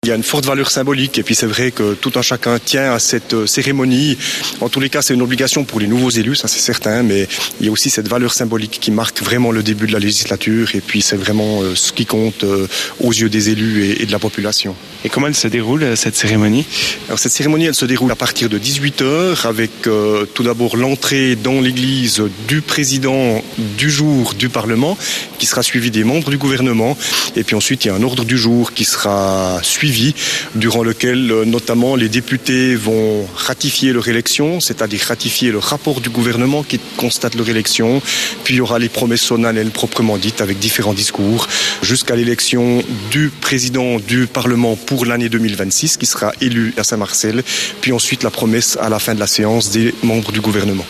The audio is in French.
Il y a une forte valeur symbolique et puis c'est vrai que tout un chacun tient à cette cérémonie. En tous les cas, c'est une obligation pour les nouveaux élus, ça c'est certain, mais il y a aussi cette valeur symbolique qui marque vraiment le début de la législature et puis c'est vraiment ce qui compte aux yeux des élus et de la population. Et comment elle se déroule cette cérémonie ? Alors cette cérémonie, elle se déroule à partir de 18h avec tout d'abord l'entrée dans l'église du président du jour du Parlement qui sera suivi des membres du gouvernement et puis ensuite il y a un ordre du jour qui sera suivi durant lequel notamment les députés vont ratifier leur élection, c'est-à-dire ratifier le rapport du gouvernement qui constate leur élection, puis il y aura les promesses solennelles proprement dites avec différents discours jusqu'à l'élection du président du Parlement pour l'année 2026 qui sera élu à Saint-Marcel, puis ensuite la promesse à la fin de la séance des membres du gouvernement.